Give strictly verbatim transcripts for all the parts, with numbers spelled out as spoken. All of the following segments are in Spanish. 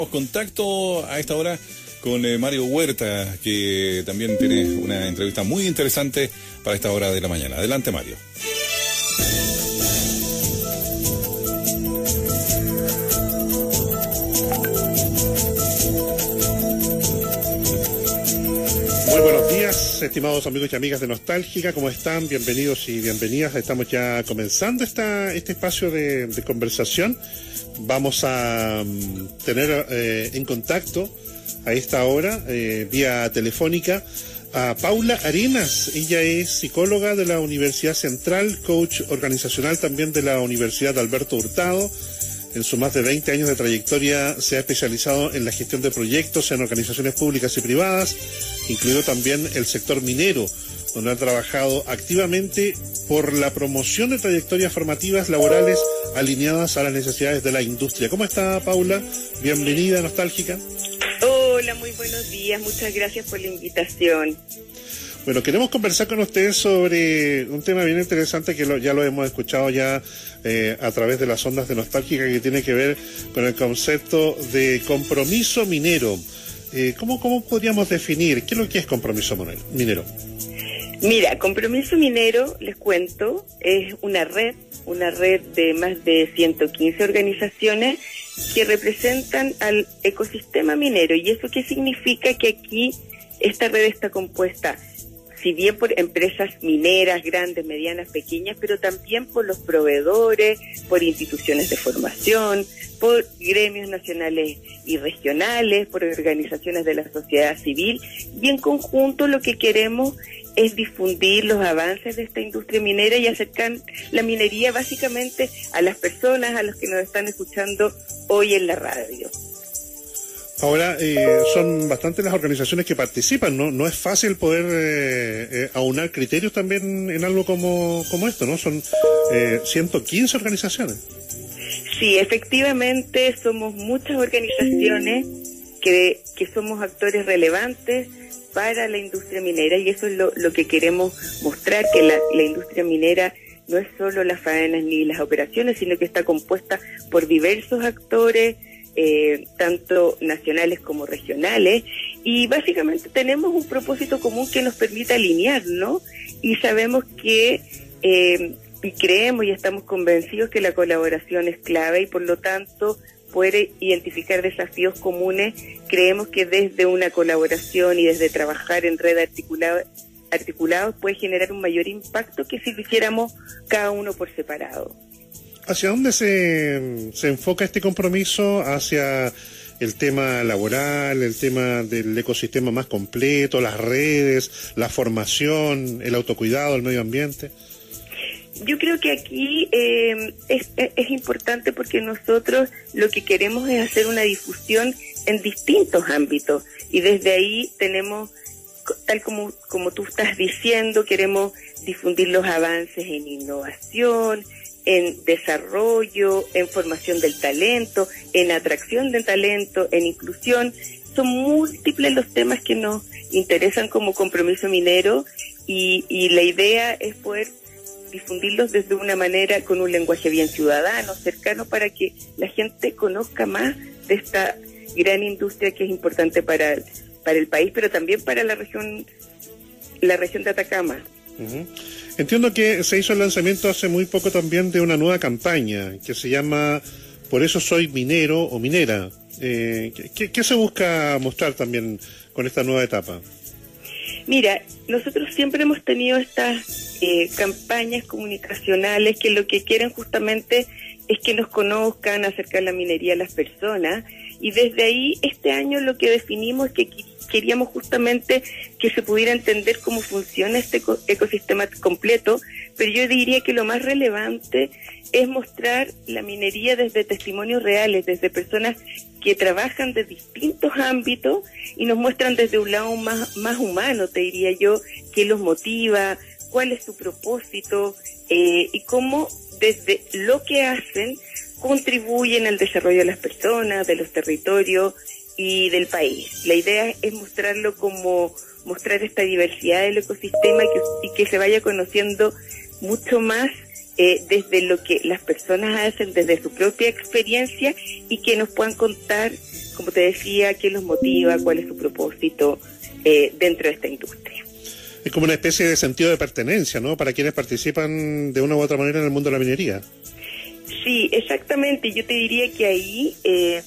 Contacto a esta hora con eh, Mario Huerta, que también tiene una entrevista muy interesante para esta hora de la mañana. Adelante, Mario. Muy buenos días, estimados amigos y amigas de Nostálgica, ¿cómo están? Bienvenidos y bienvenidas. Estamos ya comenzando esta, este espacio de, de conversación. Vamos a um, tener eh, en contacto a esta hora, eh, vía telefónica, a Paula Arenas. Ella es psicóloga de la Universidad Central, coach organizacional también de la Universidad Alberto Hurtado. En sus más de veinte años de trayectoria se ha especializado en la gestión de proyectos en organizaciones públicas y privadas, incluido también el sector minero, donde ha trabajado activamente por la promoción de trayectorias formativas laborales alineadas a las necesidades de la industria. ¿Cómo está, Paula? Bienvenida a Nostálgica. Hola, muy buenos días. Muchas gracias por la invitación. Bueno, queremos conversar con ustedes sobre un tema bien interesante que lo, ya lo hemos escuchado ya eh, a través de las ondas de Nostálgica, que tiene que ver con el concepto de compromiso minero. Eh, ¿cómo, ¿Cómo podríamos definir qué es lo que es compromiso minero? Mira, Compromiso Minero, les cuento, es una red, una red de más de ciento quince organizaciones que representan al ecosistema minero. ¿Y eso qué significa? Que aquí esta red está compuesta, si bien por empresas mineras, grandes, medianas, pequeñas, pero también por los proveedores, por instituciones de formación, por gremios nacionales y regionales, por organizaciones de la sociedad civil, y en conjunto lo que queremos es difundir los avances de esta industria minera y acercar la minería básicamente a las personas, a los que nos están escuchando hoy en la radio. Ahora, eh, son bastantes las organizaciones que participan, ¿no? No es fácil poder eh, eh, aunar criterios también en algo como, como esto, ¿no? Son eh, ciento quince organizaciones. Sí, efectivamente somos muchas organizaciones que, que somos actores relevantes para la industria minera, y eso es lo, lo que queremos mostrar, que la, la industria minera no es solo las faenas ni las operaciones, sino que está compuesta por diversos actores, eh, tanto nacionales como regionales, y básicamente tenemos un propósito común que nos permite alinear, ¿no? Y sabemos que, eh, y creemos y estamos convencidos que la colaboración es clave, y por lo tanto poder identificar desafíos comunes. Creemos que desde una colaboración y desde trabajar en red articulada, articulados puede generar un mayor impacto que si lo hiciéramos cada uno por separado. ¿Hacia dónde se, se enfoca este compromiso? ¿Hacia el tema laboral, el tema del ecosistema más completo, las redes, la formación, el autocuidado, el medio ambiente? Yo creo que aquí eh, es, es importante porque nosotros lo que queremos es hacer una difusión en distintos ámbitos, y desde ahí tenemos, tal como, como tú estás diciendo, queremos difundir los avances en innovación, en desarrollo, en formación del talento, en atracción del talento, en inclusión. Son múltiples los temas que nos interesan como Compromiso Minero, y, y la idea es poder difundirlos desde una manera con un lenguaje bien ciudadano, cercano, para que la gente conozca más de esta gran industria que es importante para, para el país, pero también para la región, la región de Atacama. Uh-huh. Entiendo que se hizo el lanzamiento hace muy poco también de una nueva campaña que se llama Por eso soy minero o minera. Eh, ¿qué, ¿Qué se busca mostrar también con esta nueva etapa? Mira, nosotros siempre hemos tenido estas eh, campañas comunicacionales que lo que quieren justamente es que nos conozcan, acercar la minería a las personas, y desde ahí este año lo que definimos es que queríamos justamente que se pudiera entender cómo funciona este eco- ecosistema completo, pero yo diría que lo más relevante es mostrar la minería desde testimonios reales, desde personas que trabajan de distintos ámbitos y nos muestran desde un lado más, más humano, te diría yo, qué los motiva, cuál es su propósito, eh, y cómo desde lo que hacen contribuyen al desarrollo de las personas, de los territorios y del país. La idea es mostrarlo como, mostrar esta diversidad del ecosistema y que, y que se vaya conociendo mucho más eh, desde lo que las personas hacen, desde su propia experiencia, y que nos puedan contar como te decía, qué los motiva, cuál es su propósito eh, dentro de esta industria. Es como una especie de sentido de pertenencia, ¿no? Para quienes participan de una u otra manera en el mundo de la minería. Sí, exactamente. Yo te diría que ahí, eh,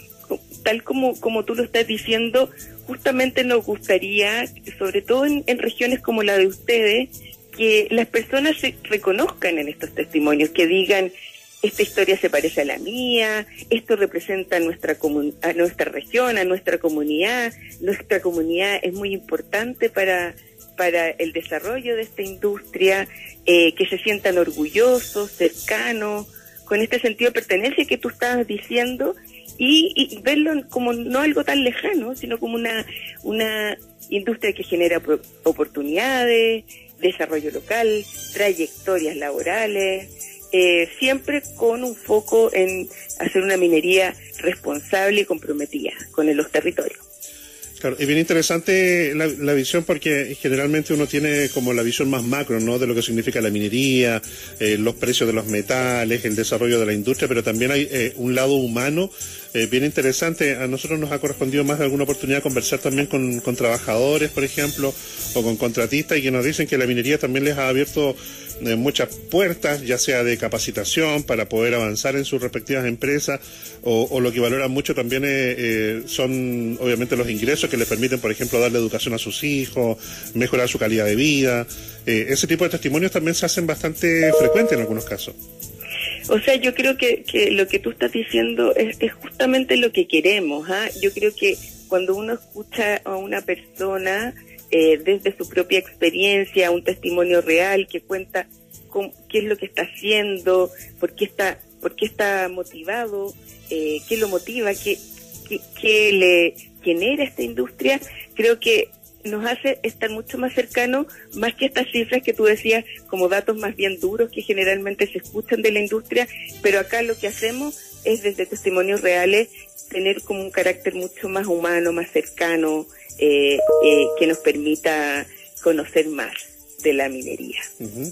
tal como, como tú lo estás diciendo, justamente nos gustaría, sobre todo en, en regiones como la de ustedes, que las personas se reconozcan en estos testimonios, que digan, esta historia se parece a la mía, esto representa a nuestra, comun- a nuestra región, a nuestra comunidad, nuestra comunidad es muy importante para, para el desarrollo de esta industria, eh, que se sientan orgullosos, cercanos, con este sentido de pertenencia que tú estabas diciendo, y, y verlo como no algo tan lejano, sino como una, una industria que genera oportunidades, desarrollo local, trayectorias laborales, eh, siempre con un foco en hacer una minería responsable y comprometida con los territorios. Claro, es bien interesante la, la visión porque generalmente uno tiene como la visión más macro, ¿no? De lo que significa la minería, eh, los precios de los metales, el desarrollo de la industria, pero también hay eh, un lado humano eh, bien interesante. A nosotros nos ha correspondido más de alguna oportunidad conversar también con, con trabajadores, por ejemplo, o con contratistas, y que nos dicen que la minería también les ha abierto eh, muchas puertas, ya sea de capacitación para poder avanzar en sus respectivas empresas, o, o lo que valoran mucho también eh, eh, son obviamente los ingresos que les permiten, por ejemplo, darle educación a sus hijos, mejorar su calidad de vida. Eh, ese tipo de testimonios también se hacen bastante frecuentes en algunos casos. O sea, yo creo que, que lo que tú estás diciendo es, es justamente lo que queremos. ¿ah? Yo creo que cuando uno escucha a una persona eh, desde su propia experiencia, un testimonio real que cuenta con, qué es lo que está haciendo, por qué está, por qué está motivado, eh, qué lo motiva, qué, qué, qué le genera esta industria, creo que nos hace estar mucho más cercanos, más que estas cifras que tú decías, como datos más bien duros que generalmente se escuchan de la industria, pero acá lo que hacemos es desde testimonios reales tener como un carácter mucho más humano, más cercano, eh, eh, que nos permita conocer más de la minería. Uh-huh.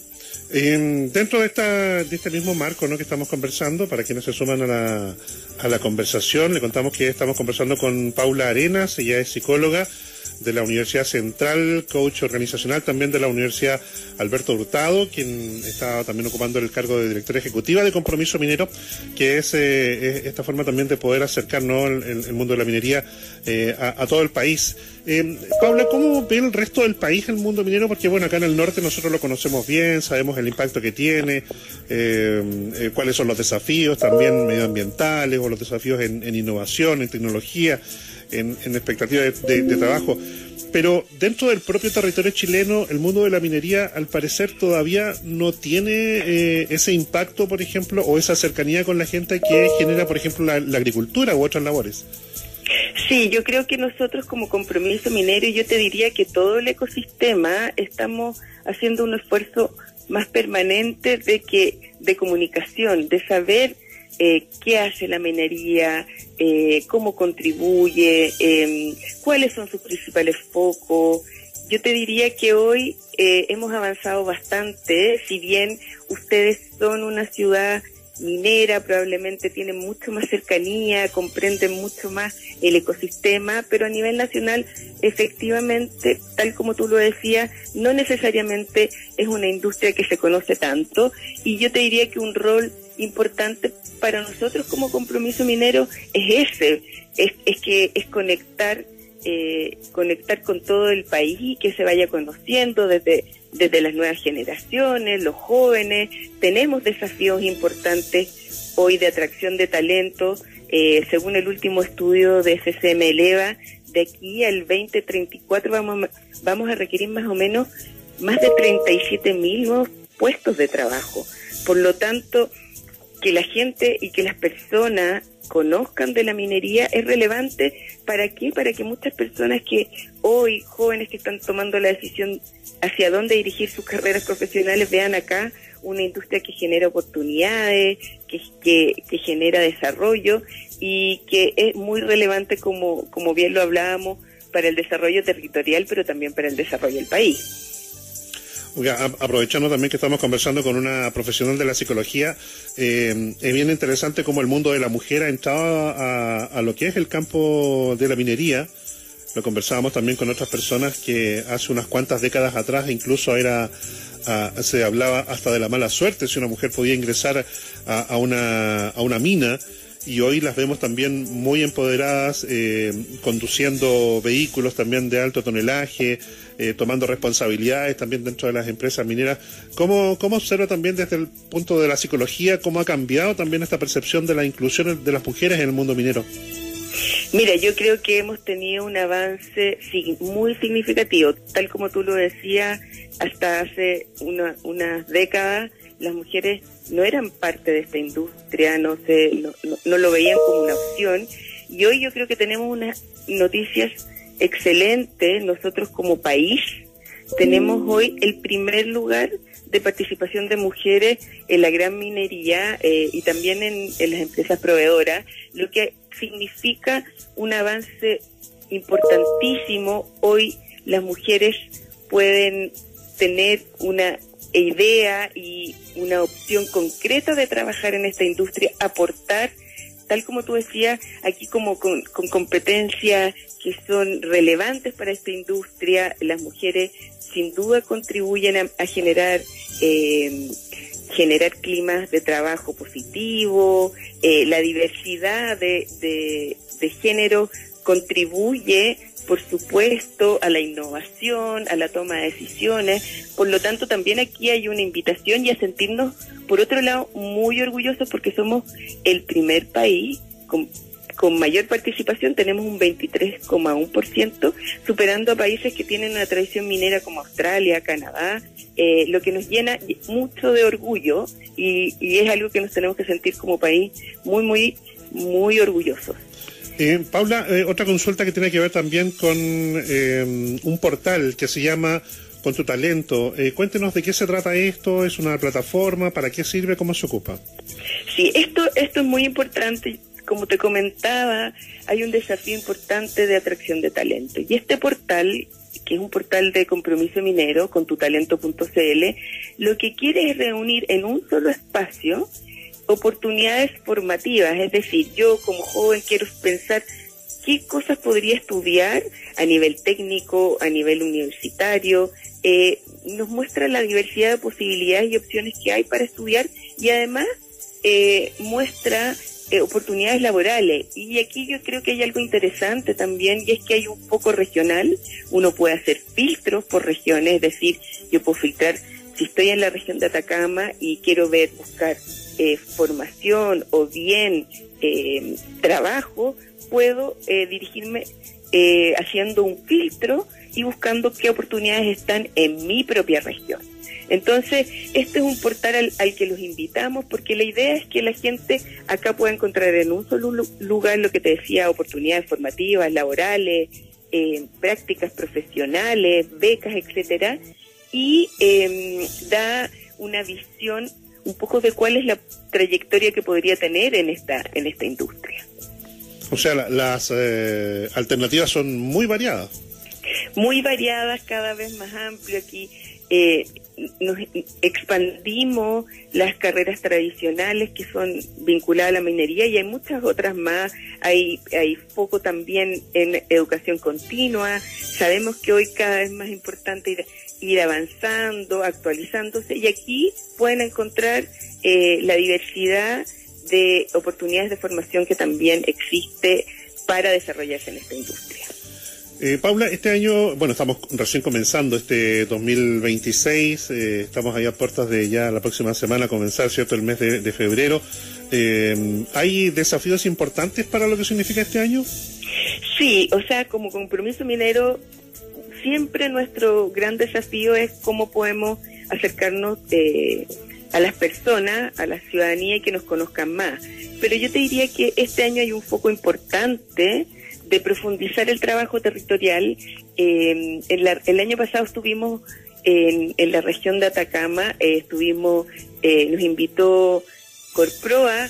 Eh, dentro de esta de este mismo marco, ¿no?, que estamos conversando, para quienes se suman a la, a la conversación, le contamos que estamos conversando con Paula Arenas. Ella es psicóloga de la Universidad Central, coach organizacional también de la Universidad Alberto Hurtado, quien está también ocupando el cargo de directora ejecutiva de Compromiso Minero, que es, eh, es esta forma también de poder acercarnos el, el mundo de la minería eh, a, a todo el país. Eh, Paula, ¿cómo ve el resto del país el mundo minero? Porque bueno, acá en el norte nosotros lo conocemos bien, sabemos el impacto que tiene, eh, eh, cuáles son los desafíos también medioambientales o los desafíos en, en innovación, en tecnología, en, en expectativa de, de, de trabajo. Pero dentro del propio territorio chileno, el mundo de la minería, al parecer, todavía no tiene eh, ese impacto, por ejemplo, o esa cercanía con la gente que genera, por ejemplo, la, la agricultura u otras labores. Sí, yo creo que nosotros como Compromiso Minero, yo te diría que todo el ecosistema estamos haciendo un esfuerzo más permanente de que de comunicación, de saber eh, qué hace la minería, eh, cómo contribuye, eh, cuáles son sus principales focos. Yo te diría que hoy eh, hemos avanzado bastante, si bien ustedes son una ciudad minera, probablemente tienen mucho más cercanía, comprenden mucho más el ecosistema, pero a nivel nacional, efectivamente, tal como tú lo decías, no necesariamente es una industria que se conoce tanto, y yo te diría que un rol importante para nosotros como Compromiso Minero es ese, es, es que es conectar eh, conectar con todo el país y que se vaya conociendo desde desde las nuevas generaciones, los jóvenes. Tenemos desafíos importantes hoy de atracción de talento. Eh, según el último estudio de C C M Eleva, de aquí al veinte treinta y cuatro vamos, vamos a requerir más o menos más de treinta y siete mil nuevos puestos de trabajo. Por lo tanto, que la gente y que las personas conozcan de la minería es relevante. ¿Para qué? Para que muchas personas que hoy, jóvenes que están tomando la decisión hacia dónde dirigir sus carreras profesionales, vean acá una industria que genera oportunidades, que, que, que genera desarrollo y que es muy relevante, como, como bien lo hablábamos, para el desarrollo territorial, pero también para el desarrollo del país. Oiga, aprovechando también que estamos conversando con una profesional de la psicología, eh, es bien interesante cómo el mundo de la mujer ha entrado a, a lo que es el campo de la minería. Lo conversábamos también con otras personas que hace unas cuantas décadas atrás incluso era a, se hablaba hasta de la mala suerte si una mujer podía ingresar a, a, una, a una mina. Y hoy las vemos también muy empoderadas, eh, conduciendo vehículos también de alto tonelaje, eh, tomando responsabilidades también dentro de las empresas mineras. ¿Cómo, cómo observa también desde el punto de la psicología cómo ha cambiado también esta percepción de la inclusión de las mujeres en el mundo minero? Mira, yo creo que hemos tenido un avance muy significativo, tal como tú lo decías, hasta hace una, unas décadas las mujeres no eran parte de esta industria, no se, no, no, no lo veían como una opción, y hoy yo creo que tenemos unas noticias excelentes. Nosotros como país tenemos hoy el primer lugar de participación de mujeres en la gran minería eh, y también en, en las empresas proveedoras, lo que significa un avance importantísimo. Hoy las mujeres pueden tener una idea y una opción concreta de trabajar en esta industria, aportar, tal como tú decías, aquí como con, con competencias que son relevantes para esta industria. Las mujeres sin duda contribuyen a, a generar eh, generar climas de trabajo positivo, eh, la diversidad de, de, de género contribuye, por supuesto, a la innovación, a la toma de decisiones. Por lo tanto, también aquí hay una invitación y a sentirnos, por otro lado, muy orgullosos porque somos el primer país con, con mayor participación. Tenemos un veintitrés coma uno por ciento, superando a países que tienen una tradición minera como Australia, Canadá, eh, lo que nos llena mucho de orgullo y, y es algo que nos tenemos que sentir como país muy, muy, muy orgullosos. Eh, Paula, eh, otra consulta que tiene que ver también con eh, un portal que se llama Con tu Talento. Eh, cuéntenos de qué se trata esto, es una plataforma, para qué sirve, cómo se ocupa. Sí, esto, esto es muy importante. Como te comentaba, hay un desafío importante de atracción de talento. Y este portal, que es un portal de compromiso minero, con tu talento punto c l, lo que quiere es reunir en un solo espacio oportunidades formativas. Es decir, yo como joven quiero pensar qué cosas podría estudiar a nivel técnico, a nivel universitario. Eh, nos muestra la diversidad de posibilidades y opciones que hay para estudiar y además eh, muestra eh, oportunidades laborales. Y aquí yo creo que hay algo interesante también, y es que hay un foco regional. Uno puede hacer filtros por regiones, es decir, yo puedo filtrar si estoy en la región de Atacama y quiero ver, buscar Eh, formación o bien eh, trabajo, puedo eh, dirigirme eh, haciendo un filtro y buscando qué oportunidades están en mi propia región. Entonces, este es un portal al, al que los invitamos porque la idea es que la gente acá pueda encontrar en un solo lugar, lo que te decía, oportunidades formativas, laborales, eh, prácticas profesionales, becas, etcétera, y eh, da una visión un poco de cuál es la trayectoria que podría tener en esta en esta industria. O sea, la, las eh, alternativas son muy variadas. Muy variadas, cada vez más amplio. Aquí eh, nos expandimos las carreras tradicionales que son vinculadas a la minería y hay muchas otras más. Hay, hay foco también en educación continua. Sabemos que hoy cada vez más importante ir ir avanzando, actualizándose, y aquí pueden encontrar eh, la diversidad de oportunidades de formación que también existe para desarrollarse en esta industria. Eh, Paula, este año, bueno, estamos recién comenzando este dos mil veintiséis, eh, estamos ahí a puertas de ya la próxima semana comenzar, ¿cierto?, el mes de, de febrero. Eh, ¿Hay desafíos importantes para lo que significa este año? Sí, o sea, como compromiso minero, siempre nuestro gran desafío es cómo podemos acercarnos eh, a las personas, a la ciudadanía y que nos conozcan más. Pero yo te diría que este año hay un foco importante de profundizar el trabajo territorial. Eh, en la, el año pasado estuvimos en, en la región de Atacama, eh, estuvimos, eh, nos invitó Corproa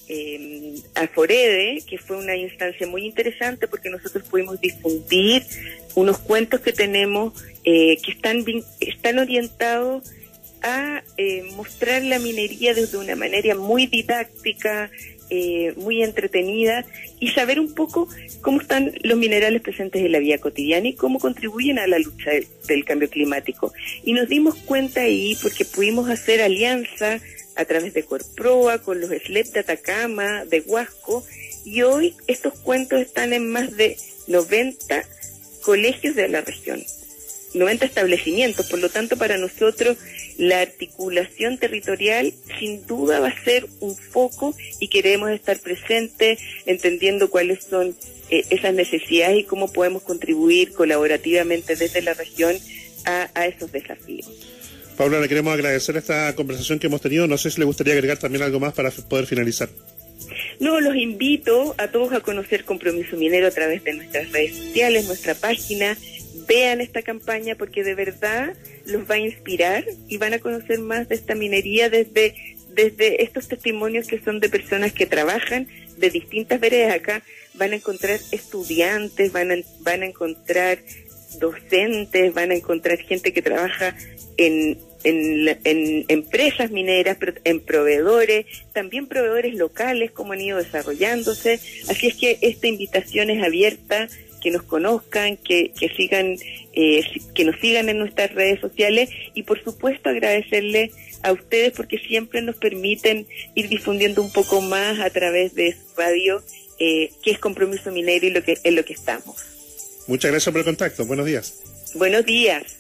eh, a Forede, que fue una instancia muy interesante porque nosotros pudimos difundir unos cuentos que tenemos eh, que están, están orientados a eh, mostrar la minería desde una manera muy didáctica, eh, muy entretenida, y saber un poco cómo están los minerales presentes en la vida cotidiana y cómo contribuyen a la lucha de, del cambio climático. Y nos dimos cuenta ahí porque pudimos hacer alianza a través de Corproa con los S L E P de Atacama, de Huasco, y hoy estos cuentos están en más de noventa colegios de la región, noventa establecimientos. Por lo tanto, para nosotros la articulación territorial sin duda va a ser un foco, y queremos estar presentes entendiendo cuáles son eh, esas necesidades y cómo podemos contribuir colaborativamente desde la región a, a esos desafíos. Paula, le queremos agradecer esta conversación que hemos tenido. No sé si le gustaría agregar también algo más para poder finalizar. No, los invito a todos a conocer Compromiso Minero a través de nuestras redes sociales, nuestra página. Vean esta campaña porque de verdad los va a inspirar y van a conocer más de esta minería desde, desde estos testimonios que son de personas que trabajan de distintas veredas. Acá van a encontrar estudiantes, van a, van a encontrar docentes, van a encontrar gente que trabaja en, en, en empresas mineras, pero en proveedores, también proveedores locales, como han ido desarrollándose. Así es que esta invitación es abierta, que nos conozcan, que, que sigan, eh, que nos sigan en nuestras redes sociales, y por supuesto agradecerle a ustedes porque siempre nos permiten ir difundiendo un poco más a través de su radio, eh, qué es Compromiso Minero y lo que, en lo que estamos. Muchas gracias por el contacto. Buenos días. Buenos días.